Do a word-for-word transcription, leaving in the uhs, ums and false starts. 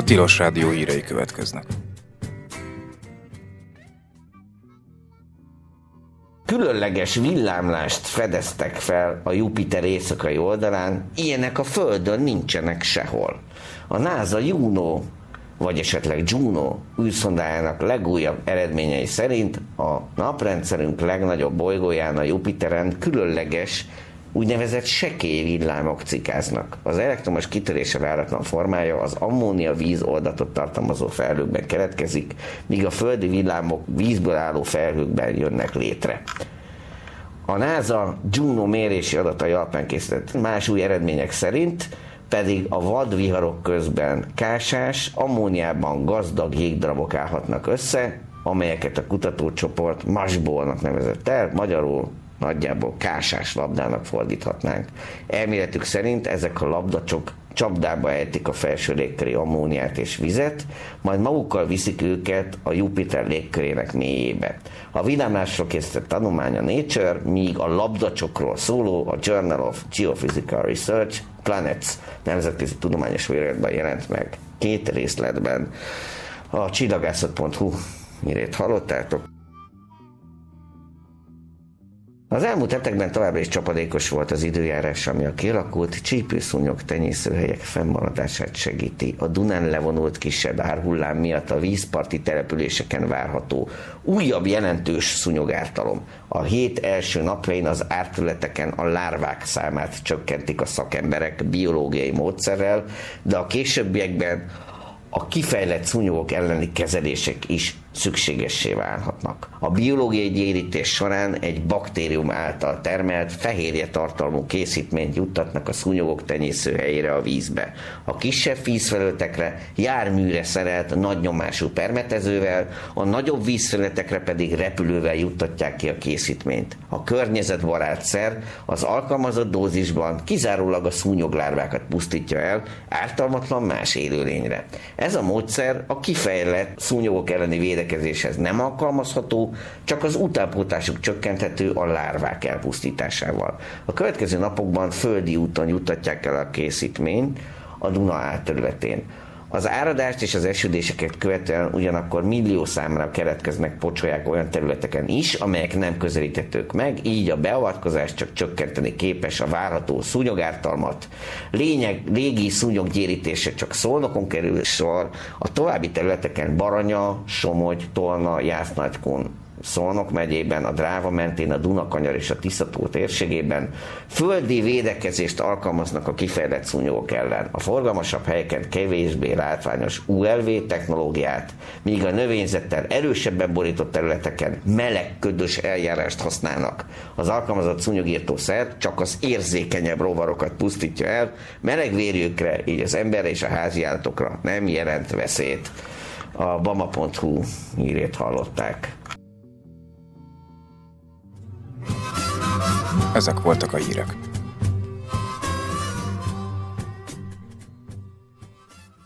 Tilos Rádió hírei következnek. Különleges villámlást fedeztek fel a Jupiter éjszakai oldalán, ilyenek a Földön nincsenek sehol. A NASA Juno, vagy esetleg Juno űrszondájának legújabb eredményei szerint a naprendszerünk legnagyobb bolygóján, a Jupiteren különleges, úgynevezett sekély villámok cikáznak. Az elektromos kitörése váratlan formája az ammónia-víz oldatot tartalmazó felhőkben keletkezik, míg a földi villámok vízből álló felhőkben jönnek létre. A NASA Juno mérési adatai alapján készített más új eredmények szerint pedig a vadviharok közben kásás, ammóniában gazdag jégdarabok állhatnak össze, amelyeket a kutatócsoport Mashball-nak nevezett el, magyarul nagyjából kásás labdának fordíthatnánk. Elméletük szerint ezek a labdacsok csapdába ejtik a felső légköri ammóniát és vizet, majd magukkal viszik őket a Jupiter légkörének mélyébe. A villámlásról készített tanulmány a Nature, míg a labdacsokról szóló a Journal of Geophysical Research Planets nemzetközi tudományos folyóiratban jelent meg két részletben. A csillagászat pont hu hírét hallottátok. Az elmúlt hetekben továbbra is csapadékos volt az időjárás, ami a kialakult csípőszúnyog tenyészőhelyek fennmaradását segíti. A Dunán levonult kisebb árhullám miatt a vízparti településeken várható újabb jelentős szúnyogártalom. A hét első napjain az árterületeken a lárvák számát csökkentik a szakemberek biológiai módszerrel, de a későbbiekben a kifejlett szúnyogok elleni kezelések is szükségessé válhatnak. A biológiai gyérítés során egy baktérium által termelt fehérje tartalmú készítményt juttatnak a szúnyogok tenyészőhelyére a vízbe. A kisebb vízfelületekre járműre szerelt nagy nyomású permetezővel, a nagyobb vízfelületekre pedig repülővel juttatják ki a készítményt. A környezetbarát szer az alkalmazott dózisban kizárólag a szúnyoglárvákat pusztítja el, ártalmatlan más élőlényre. Ez a módszer a kifejlett szúnyogok elleni védekezéshez nem alkalmazható, csak az utánpótlásuk csökkenthető a lárvák elpusztításával. A következő napokban földi úton juttatják el a készítményt a Duna átterületén. Az áradást és az esődéseket követően ugyanakkor millió számra keletkeznek pocsolyák olyan területeken is, amelyek nem közelíthetők meg, így a beavatkozás csak csökkenteni képes a várható szúnyogártalmat. Lényeg, légi szúnyoggyérítése csak Szolnokon kerül sor, a további területeken Baranya, Somogy, Tolna, Jász-Nagykun, Szolnok megyében, a Dráva mentén, a Dunakanyar és a Tisza-tó térségében földi védekezést alkalmaznak a kifejlett szúnyogok ellen. A forgalmasabb helyeken kevésbé látványos u el vé technológiát, míg a növényzettel erősebben borított területeken meleg ködös eljárást használnak. Az alkalmazott szúnyogírtószer csak az érzékenyebb rovarokat pusztítja el, meleg vérjükre, így az emberre és a háziállatokra nem jelent veszélyt. A bama pont hu hírét hallották. Ezek voltak a hírek.